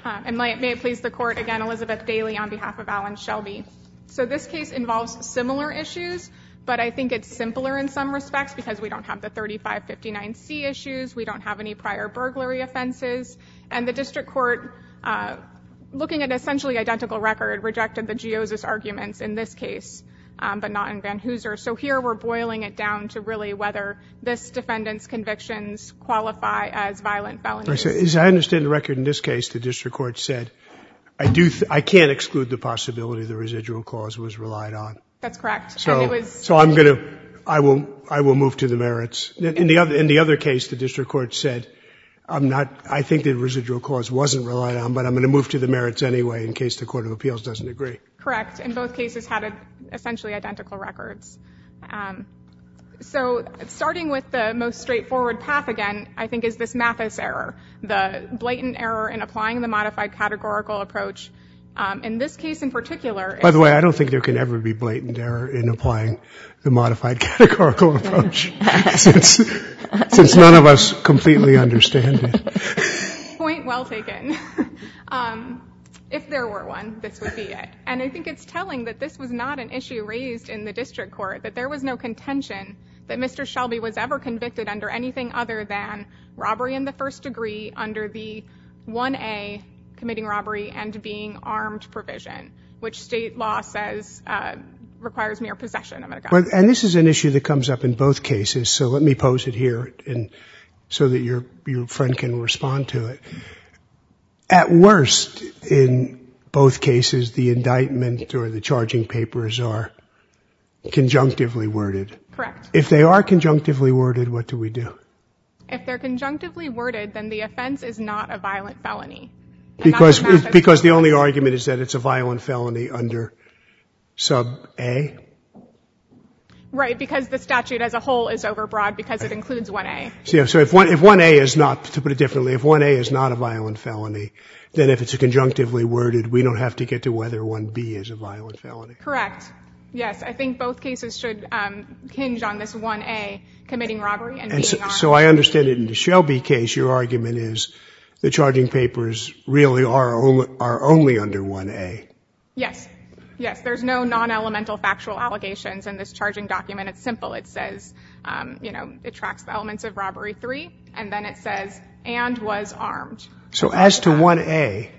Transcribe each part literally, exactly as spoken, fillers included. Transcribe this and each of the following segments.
Uh, and may, may it please the Court, again, Elizabeth Daly on behalf of Alan Shelby. So this case involves similar issues, but I think it's simpler in some respects because we don't have the thirty-five fifty-nine C issues, we don't have any prior burglary offenses, and the district court, uh, looking at essentially identical record, rejected the Giosis arguments in this case, um, but not in Van Hooser. So here we're boiling it down to really whether this defendant's convictions qualify as violent felonies. So as I understand the record in this case, the district court said, I do, th- I can't exclude the possibility the residual clause was relied on. That's correct. So, and it was, so I'm going to, I will, I will move to the merits. In, in the other, in the other case, the district court said, I'm not, I think the residual clause wasn't relied on, but I'm going to move to the merits anyway in case the Court of Appeals doesn't agree. Correct. And both cases had a, essentially identical records. Um, so starting with the most straightforward path again, I think is this Mathis error, the blatant error in applying the modified categorical approach. Um, in this case in particular. By the way, I don't think there can ever be blatant error in applying the modified categorical approach, since, since none of us completely understand it. Point well taken. um, if there were one, this would be it. And I think it's telling that this was not an issue raised in the district court, that there was no contention that Mister Shelby was ever convicted under anything other than robbery in the first degree under the one A, committing robbery and being armed provision, which state law says uh, requires mere possession of a gun. Well, and this is an issue that comes up in both cases, so let me pose it here and so that your your friend can respond to it. At worst, in both cases, the indictment or the charging papers are conjunctively worded. Correct. If they are conjunctively worded, what do we do? If they're conjunctively worded, then the offense is not a violent felony. Because it's, because the only argument is that it's a violent felony under sub A? Right, because the statute as a whole is overbroad because it includes one A. So, yeah, so if one, if one A is not, to put it differently, if one A is not a violent felony, then if it's a conjunctively worded, we don't have to get to whether one B is a violent felony. Correct. Yes, I think both cases should um, hinge on this one A, committing robbery and, and being so, armed. So I understand it in the Shelby case, your argument is the charging papers really are only, are only under one A. Yes. Yes, there's no non-elemental factual allegations in this charging document. It's simple. It says, um, you know, it tracks the elements of robbery three, and then it says, and was armed. So as to one A,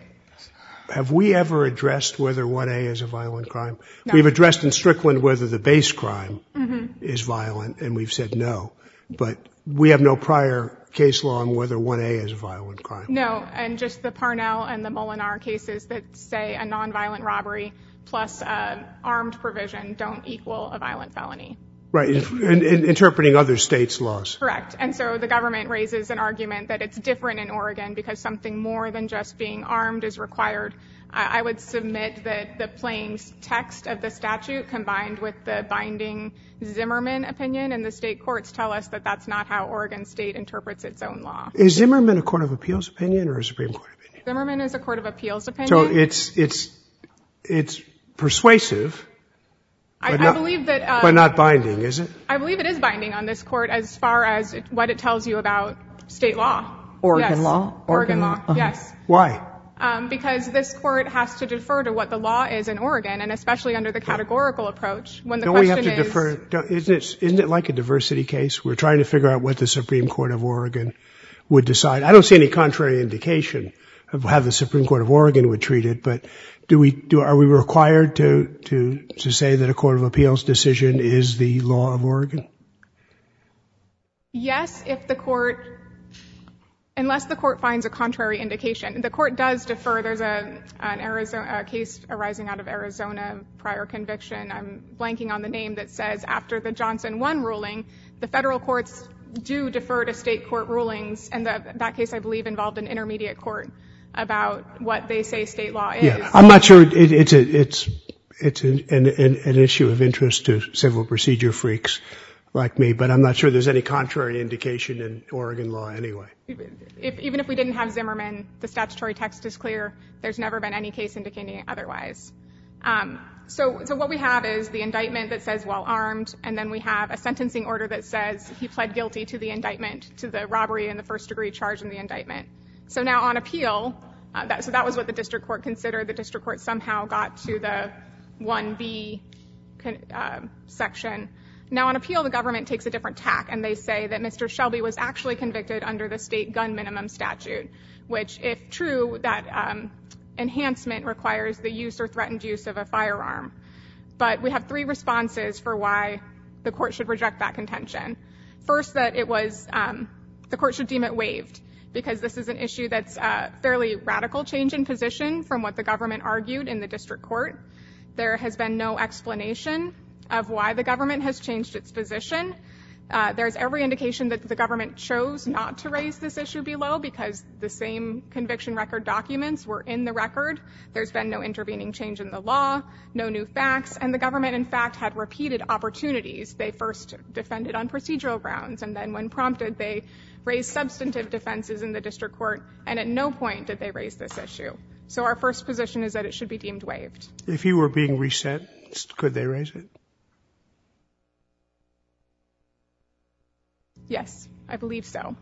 have we ever addressed whether one A is a violent crime? No. We've addressed in Strickland whether the base crime mm-hmm. is violent, and we've said no. But we have no prior case law on whether one A is a violent crime. No, and just the Parnell and the Molinar cases that say a nonviolent robbery plus uh, armed provision don't equal a violent felony. Right, in, in interpreting other states' laws. Correct. And so the government raises an argument that it's different in Oregon because something more than just being armed is required. I, I would submit that the plain text of the statute combined with the binding Zimmerman opinion in the state courts tell us that that's not how Oregon State interprets its own law. Is Zimmerman a Court of Appeals opinion or a Supreme Court opinion? Zimmerman is a Court of Appeals opinion. So it's, it's, it's persuasive. I, not, I believe that, uh, but not binding, is it? I believe it is binding on this court as far as it, what it tells you about state law. Oregon yes. law? Oregon, Oregon law, uh-huh. yes. Why? Um, because this court has to defer to what the law is in Oregon, and especially under the categorical approach. When the don't question we have to is, defer? Don't, isn't it isn't it like a diversity case? We're trying to figure out what the Supreme Court of Oregon would decide. I don't see any contrary indication of how the Supreme Court of Oregon would treat it, but do we do are we required to to to say that a Court of Appeals decision is the law of Oregon? Yes, if the court, unless the court finds a contrary indication. The court does defer. There's a an Arizona a case arising out of Arizona prior conviction. I'm blanking on the name that says after the Johnson one ruling, the federal courts do defer to state court rulings, and the, that case I believe involved an intermediate court about what they say state law is. Yeah, I'm not sure it, it's a it's it's an, an an issue of interest to civil procedure freaks like me, but I'm not sure there's any contrary indication in Oregon law anyway. If, even if we didn't have Zimmerman, the statutory text is clear. There's never been any case indicating otherwise. Um, so, so what we have is the indictment that says while armed, and then we have a sentencing order that says he pled guilty to the indictment, to the robbery and the first degree charge in the indictment. So now on appeal, Uh, that, so that was what the district court considered. The district court somehow got to the one B uh, section. Now, on appeal, the government takes a different tack, and they say that Mister Shelby was actually convicted under the state gun minimum statute, which, if true, that um, enhancement requires the use or threatened use of a firearm. But we have three responses for why the court should reject that contention. First, that it was um, the court should deem it waived, because this is an issue that's a fairly radical change in position from what the government argued in the district court. There has been no explanation of why the government has changed its position. Uh, there's every indication that the government chose not to raise this issue below because the same conviction record documents were in the record. There's been no intervening change in the law, no new facts, and the government, in fact, had repeated opportunities. They first defended on procedural grounds, and then when prompted, they raised substantive defenses in the district court, and at no point did they raise this issue. So our first position is that it should be deemed waived. If he were being resentenced, could they raise it? Yes, I believe so.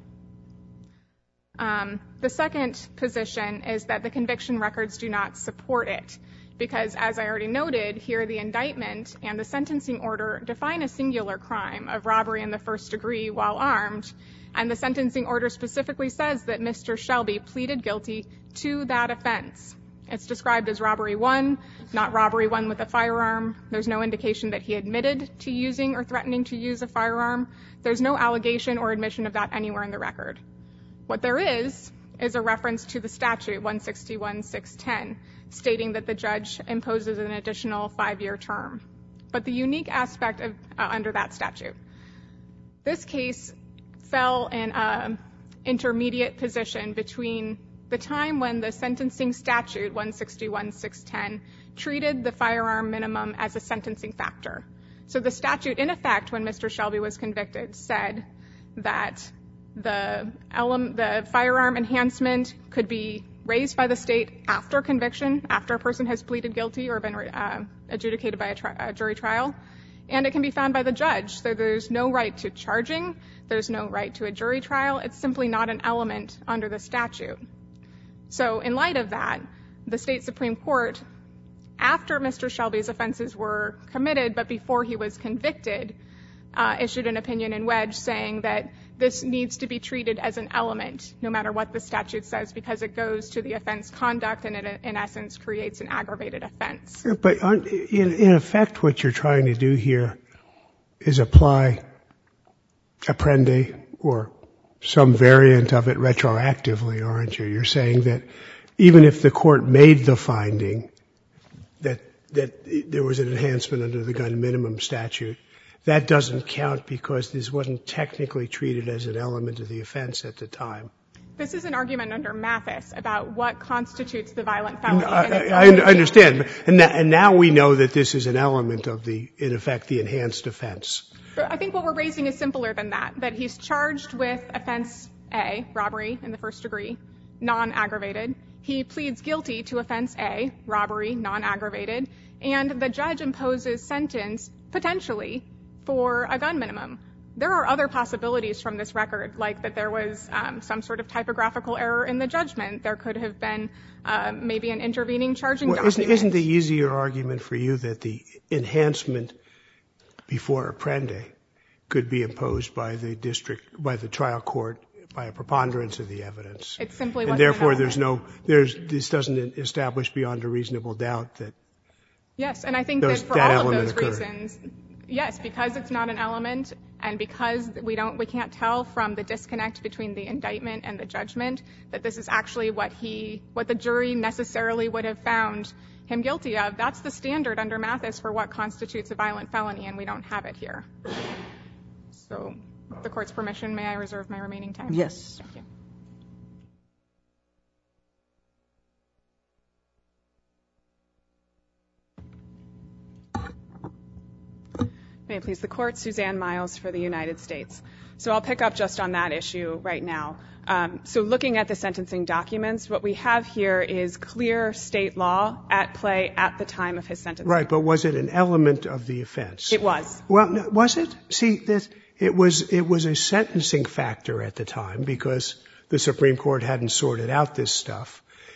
Um, the second position is that the conviction records do not support it, because, as I already noted, here the indictment and the sentencing order define a singular crime of robbery in the first degree while armed, and the sentencing order specifically says that Mister Shelby pleaded guilty to that offense. It's described as robbery one, not robbery one with a firearm. There's no indication that he admitted to using or threatening to use a firearm. There's no allegation or admission of that anywhere in the record. What there is is a reference to the statute one sixty-one six ten, stating that the judge imposes an additional five-year term. But the unique aspect of uh, under that statute, this case fell in an intermediate position between the time when the sentencing statute one sixty-one six ten treated the firearm minimum as a sentencing factor. So the statute, in effect, when Mister Shelby was convicted, said that the, ele- the firearm enhancement could be raised by the state after conviction, after a person has pleaded guilty or been uh, adjudicated by a, tri- a jury trial, and it can be found by the judge. So there's no right to charging, there's no right to a jury trial. It's simply not an element under the statute. So in light of that, the state Supreme Court, after Mister Shelby's offenses were committed but before he was convicted, uh, issued an opinion in Wedge saying that this needs to be treated as an element, no matter what the statute says, because it goes to the offense conduct and it, in essence, creates an aggravated offense. But in, in effect, what you're trying to do here is apply Apprendi or some variant of it retroactively, aren't you? You're saying that even if the court made the finding that that there was an enhancement under the gun minimum statute, that doesn't count because this wasn't technically treated as an element of the offense at the time. This is an argument under Mathis about what constitutes the violent felony. I, I, I understand. And, that, and now we know that this is an element of the, in effect, the enhanced offense. I think what we're raising is simpler than that, that he's charged with offense A, robbery in the first degree, non-aggravated. He pleads guilty to offense A, robbery, non-aggravated, and the judge imposes sentence, potentially, for a gun minimum. There are other possibilities from this record, like that there was um, some sort of typographical error in the judgment. There could have been uh, maybe an intervening charging well, document. Isn't, isn't the easier argument for you that the enhancement before Apprendi could be imposed by the district, by the trial court, by a preponderance of the evidence? It simply wasn't. And therefore, there's no, there's, this doesn't establish beyond a reasonable doubt that. Yes, and I think those, that for that all of those occurred. reasons, yes, because it's not an element, and because we don't, we can't tell from the disconnect between the indictment and the judgment that this is actually what he, what the jury necessarily would have found him guilty of. That's the standard under Mathis for what constitutes a violent felony, and we don't have it here. So, with the court's permission, may I reserve my remaining time? Yes. Thank you. May it please the Court, Suzanne Miles for the United States. So I'll pick up just on that issue right now. Um, so looking at the sentencing documents, what we have here is clear state law at play at the time of his sentencing. Right, but was it an element of the offense? It was. Well, no, was it? See, this, it was it was a sentencing factor at the time because the Supreme Court hadn't sorted out this stuff.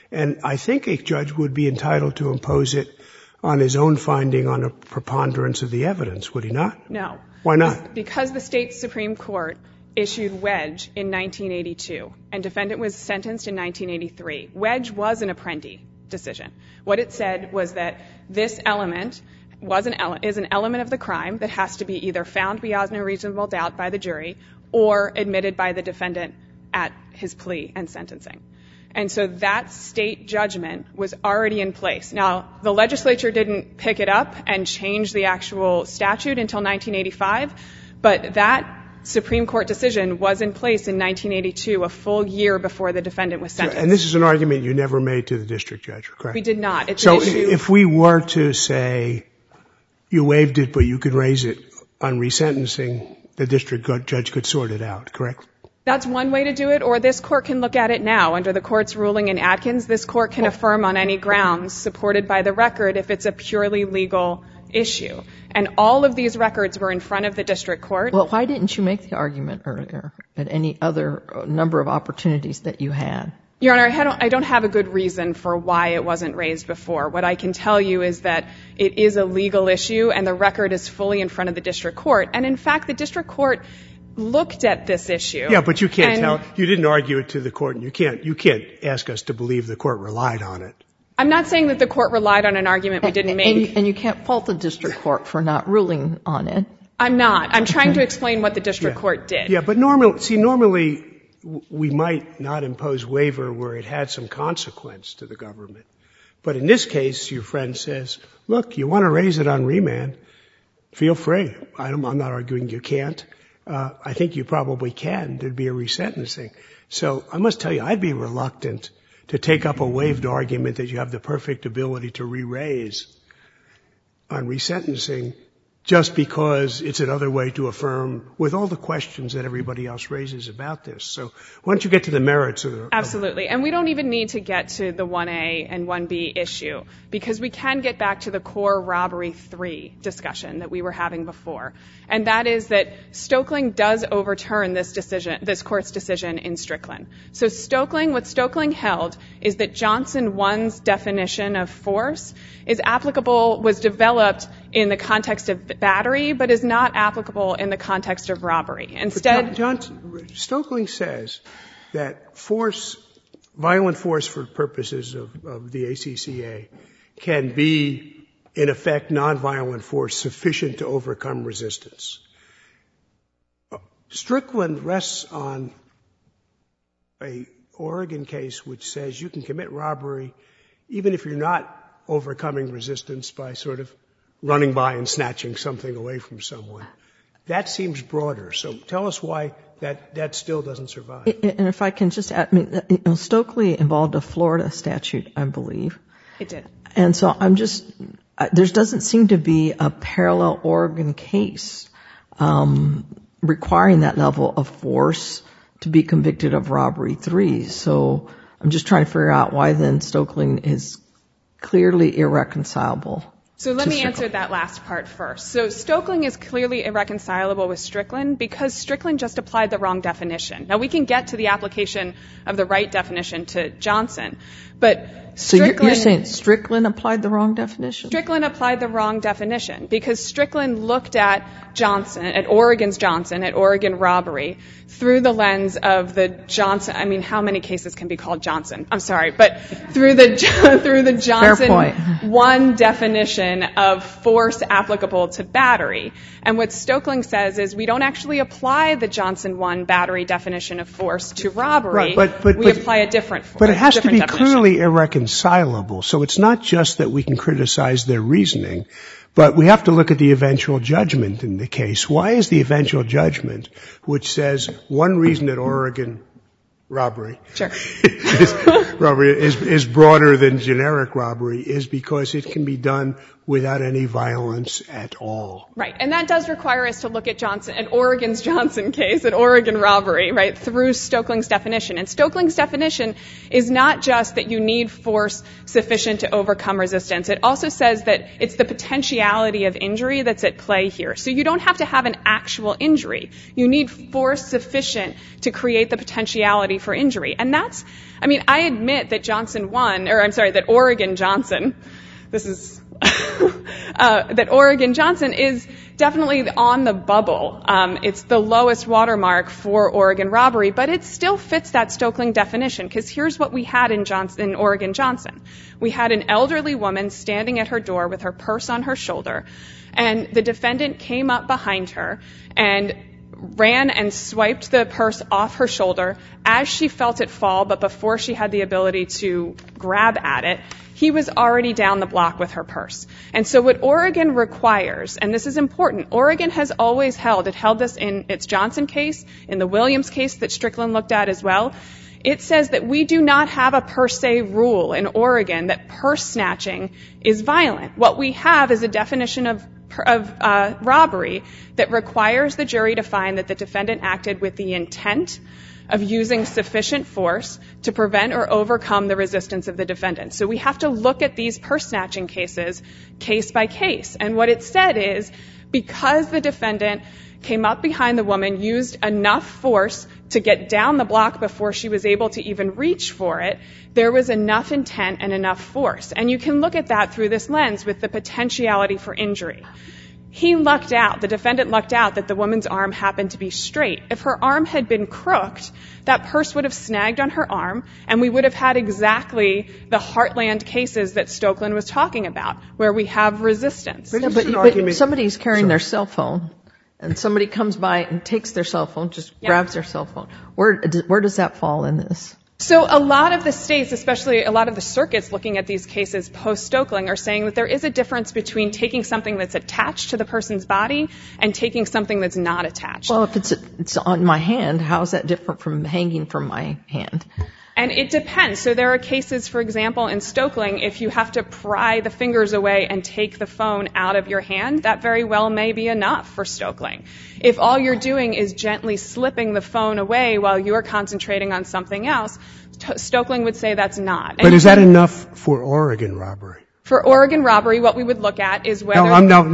And I think a judge would be entitled to impose it on his own finding on a preponderance of the evidence, would he not? No. Why not? Because the state Supreme Court issued Wedge in nineteen eighty-two, and defendant was sentenced in nineteen eighty-three. Wedge was an Apprendi decision. What it said was that this element was an ele- is an element of the crime that has to be either found beyond a reasonable doubt by the jury or admitted by the defendant at his plea and sentencing. And so that state judgment was already in place. Now, the legislature didn't pick it up and change the actual statute until nineteen eighty-five, but that Supreme Court decision was in place in nineteen eighty-two, a full year before the defendant was sentenced. And this is an argument you never made to the district judge, correct? We did not. It's so an issue. If we were to say you waived it, but you could raise it on resentencing, the district judge could sort it out, correct? That's one way to do it, or this court can look at it now. Under the court's ruling in Adkins, this court can affirm on any grounds supported by the record if it's a purely legal issue. And all of these records were in front of the district court. Well, why didn't you make the argument earlier at any other number of opportunities that you had? Your Honor, I don't, I don't have a good reason for why it wasn't raised before. What I can tell you is that it is a legal issue and the record is fully in front of the district court. And in fact, the district court looked at this issue. Yeah, but you can't tell, you didn't argue it to the court, and you can't, you can't ask us to believe the court relied on it. I'm not saying that the court relied on an argument we didn't make. And you, and you can't fault the district court for not ruling on it. I'm not. I'm trying to explain what the district yeah. court did. Yeah, but normally, see, normally we might not impose waiver where it had some consequence to the government. But in this case, your friend says, look, you want to raise it on remand, feel free. I'm not arguing you can't. Uh, I think you probably can. There'd be a resentencing. So I must tell you, I'd be reluctant to take up a waived argument that you have the perfect ability to re-raise on resentencing just because it's another way to affirm with all the questions that everybody else raises about this. So why don't you get to the merits of the... Absolutely. And we don't even need to get to the one A and one B issue because we can get back to the core robbery three discussion that we were having before. And that is that Stoeckling does overturn this decision, this court's decision in Strickland. So Stoeckling, what Stoeckling held is that Johnson one's definition of force is applicable, was developed in the context of battery, but is not applicable in the context of robbery. Instead, Johnson, Stoeckling says that force, violent force for purposes of, of the A C C A can be, in effect, nonviolent force sufficient to overcome resistance. Strickland rests on a Oregon case which says you can commit robbery even if you're not overcoming resistance by sort of running by and snatching something away from someone. That seems broader. So tell us why that, that still doesn't survive. And if I can just add, I mean, you know, Stokely involved a Florida statute, I believe. It did. And so I'm just, there doesn't seem to be a parallel Oregon case um, requiring that level of force to be convicted of robbery three. So I'm just trying to figure out why then Stokely is clearly irreconcilable. So let me answer that last part first. So Stoeckling is clearly irreconcilable with Strickland because Strickland just applied the wrong definition. Now, we can get to the application of the right definition to Johnson, but So Strickland, you're, you're saying Strickland applied the wrong definition? Strickland applied the wrong definition because Strickland looked at Johnson, at Oregon's Johnson, at Oregon robbery, through the lens of the Johnson, I mean, how many cases can be called Johnson? I'm sorry, but through the, through the Johnson one definition of force applicable to battery. And what Stoeckling says is we don't actually apply the Johnson one battery definition of force to robbery. Right, but, but, we but, apply a different force. But it has to be definition. clearly irreconcilable. So it's not just that we can criticize their reasoning, but we have to look at the eventual judgment in the case. Why is the eventual judgment, which says one reason that Oregon robbery, sure. is, robbery is, is broader than generic robbery, is because it can be done without any violence at all. Right. And that does require us to look at Johnson, at Oregon's Johnson case, at Oregon robbery, right, through Stokeling's definition. And Stokeling's definition is not just that you need force sufficient to overcome resistance. It also says that it's the potentiality of injury that's at play here. So you don't have to have an actual injury. You need force sufficient to create the potentiality for injury. And that's, I mean, I admit that Johnson won, or I'm sorry, that Oregon Johnson, this is, uh, that Oregon Johnson is definitely on the bubble. Um, it's the lowest watermark for Oregon robbery, but it still fits that Stokeling definition, because here's what we had in Johnson, in Oregon Johnson. We had an elderly woman standing at her door with her purse on her shoulder, and the defendant came up behind her and ran and swiped the purse off her shoulder as she felt it fall, but before she had the ability to grab at it, he was already down the block with her purse. And so what Oregon requires, and this is important, Oregon has always held, it held this in its Johnson case, in the Williams case that Strickland looked at as well, it says that we do not have a per se rule in Oregon that purse snatching is violent. What we have is a definition of of uh, robbery that requires the jury to find that the defendant acted with the intent of using sufficient force to prevent or overcome the resistance of the defendant. So we have to look at these purse snatching cases case by case. And what it said is, because the defendant came up behind the woman, used enough force to get down the block before she was able to even reach for it, there was enough intent and enough force. And you can look at that through this lens with the potentiality for injury. He lucked out, the defendant lucked out that the woman's arm happened to be straight. If her arm had been crooked, that purse would have snagged on her arm, and we would have had exactly the heartland cases that Stokeland was talking about, where we have resistance. Yeah, but, but somebody's carrying Sorry. their cell phone, and somebody comes by and takes their cell phone, just yeah. grabs their cell phone. Where, where does that fall in this? So a lot of the states, especially a lot of the circuits looking at these cases post-Stokeling, are saying that there is a difference between taking something that's attached to the person's body and taking something that's not attached. Well, if it's it's on my hand, how is that different from hanging from my hand? And it depends. So there are cases, for example, in Stokeling, if you have to pry the fingers away and take the phone out of your hand, that very well may be enough for Stokeling. If all you're doing is gently slipping the phone away while you're concentrating on something else, Stokeling would say that's not. But and is that enough for Oregon robbery? For Oregon robbery, what we would look at is whether... No, I'm not,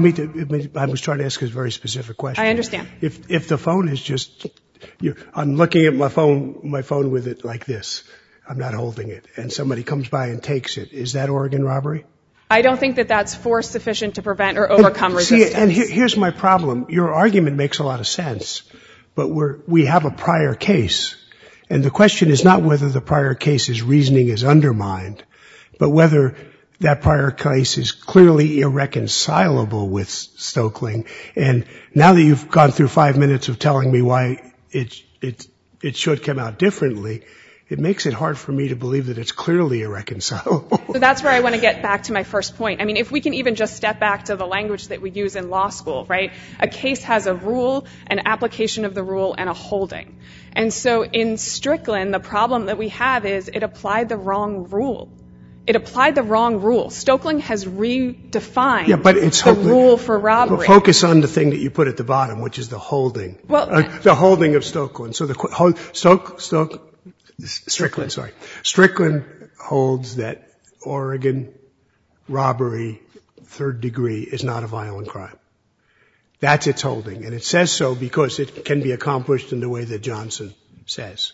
I was trying to ask a very specific question. I understand. If, if the phone is just... You, I'm looking at my phone, my phone with it like this. I'm not holding it. And somebody comes by and takes it. Is that Oregon robbery? I don't think that that's force sufficient to prevent or overcome and, resistance. See, and here, here's my problem. Your argument makes a lot of sense, but we're, we have a prior case. And the question is not whether the prior case's reasoning is undermined, but whether that prior case is clearly irreconcilable with Stokeling. And now that you've gone through five minutes of telling me why it, it, it should come out differently, it makes it hard for me to believe that it's clearly irreconcilable. So that's where I want to get back to my first point. I mean, if we can even just step back to the language that we use in law school, right? A case has a rule, an application of the rule, and a holding. And so in Strickland, the problem that we have is it applied the wrong rule. It applied the wrong rule. Stokeling has redefined yeah, but it's the rule for robbery. Focus on the thing that you put at the bottom, which is the holding. Well, uh, the holding of Stokeland. So the hold, Stoke, Stoke, Strickland, sorry. Strickland holds that Oregon robbery, third degree, is not a violent crime. That's its holding. And it says so because it can be accomplished in the way that Johnson says.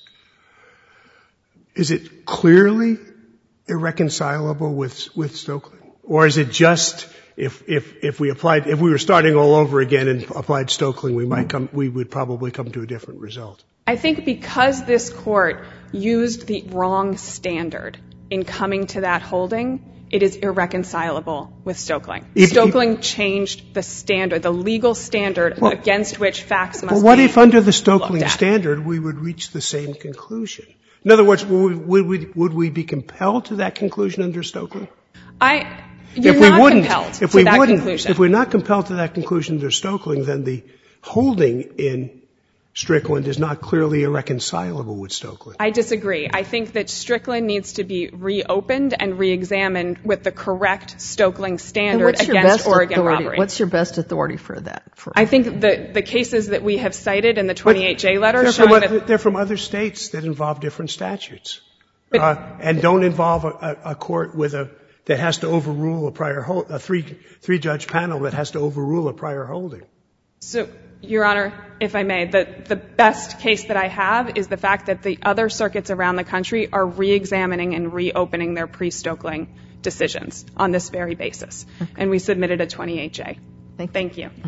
Is it clearly irreconcilable with, with Stokeling? Or is it just, if, if, if we applied, if we were starting all over again and applied Stokeling, we might come, we would probably come to a different result? I think because this court used the wrong standard in coming to that holding, it is irreconcilable with Stokeling. If, Stokeling if, changed the standard, the legal standard well, against which facts must be Well, what if under the Stokeling standard we would reach the same conclusion? In other words, would we, would we, would we be compelled to that conclusion under Stokeling? I, you're if we not wouldn't, compelled if to we that wouldn't, conclusion. If we're not compelled to that conclusion under Stokeling, then the holding in Strickland is not clearly irreconcilable with Stokeland. I disagree. I think that Strickland needs to be reopened and reexamined with the correct Stokeland standard against Oregon authority? robbery. What's your best authority for that? For I think the, the cases that we have cited in the twenty-eight J letter they're showing from, that they're from other states that involve different statutes uh, and don't involve a, a court with a that has to overrule a prior hold, a three three judge panel that has to overrule a prior holding. So, Your Honor, if I may, the, the best case that I have is the fact that the other circuits around the country are reexamining and reopening their pre-Stokeling decisions on this very basis. Okay. And we submitted a twenty-eight J. Thank, Thank you.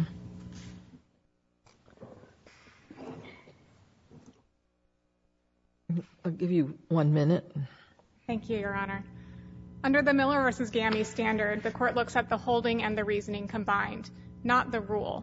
I'll give you one minute. Thank you, Your Honor. Under the Miller versus Gammy standard, the court looks at the holding and the reasoning combined, not the rule.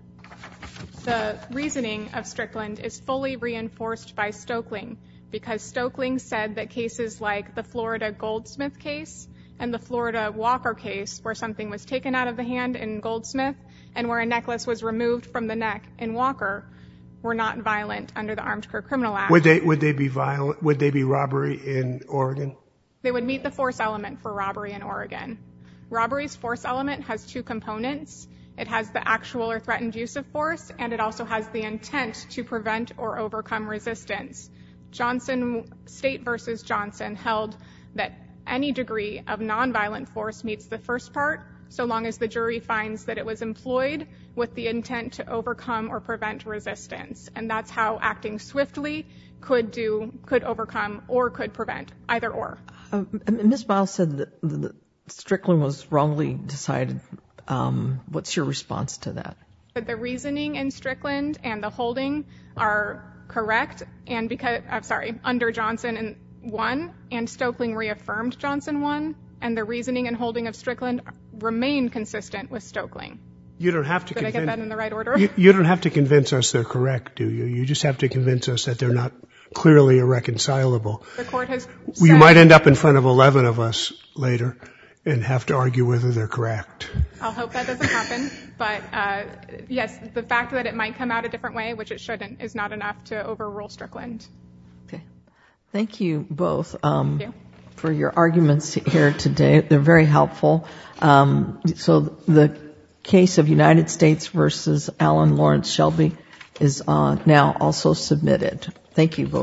The reasoning of Strickland is fully reinforced by Stokeling because Stokeling said that cases like the Florida Goldsmith case and the Florida Walker case, where something was taken out of the hand in Goldsmith and where a necklace was removed from the neck in Walker, were not violent under the Armed Career Criminal Act. Would they would they be violent? Would they be robbery in Oregon? They would meet the force element for robbery in Oregon. Robbery's force element has two components. It has the actual or threatened use of force, and it also has the intent to prevent or overcome resistance. Johnson, State versus Johnson, held that any degree of nonviolent force meets the first part, so long as the jury finds that it was employed with the intent to overcome or prevent resistance. And that's how acting swiftly could do, could overcome or could prevent, either or. Uh, Miz Miles said that, that Strickland was wrongly decided. Um, what's your response to that? But the reasoning in Strickland and the holding are correct, and because, I'm sorry, under Johnson and one, and Stokeling reaffirmed Johnson one, and the reasoning and holding of Strickland remain consistent with Stokeling. You don't have to Did convince, I get that in the right order? You, you don't have to convince us they're correct, do you? You just have to convince us that they're not clearly irreconcilable. The court has You said, might end up in front of eleven of us later and have to argue whether they're correct. I'll hope that doesn't happen, but uh, yes, the fact that it might come out a different way, which it shouldn't, is not enough to overrule Strickland. Okay. Thank you both um, Thank you. for your arguments here today. They're very helpful. Um, so the case of United States versus Alan Lawrence Shelby is uh, now also submitted. Thank you both.